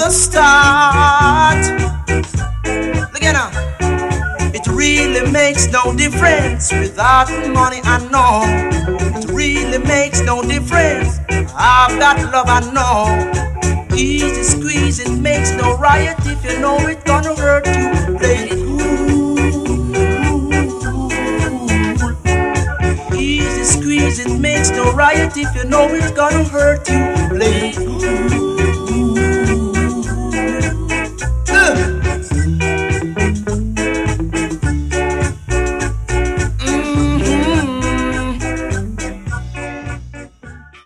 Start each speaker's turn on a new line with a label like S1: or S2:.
S1: to start. Look at now. It really makes no difference without money, I know. It really makes no difference. I've got love, I know. Easy squeeze, it makes no riot if you know it's gonna hurt you. Play it cool. Easy squeeze, it makes no riot if you know it's gonna hurt you.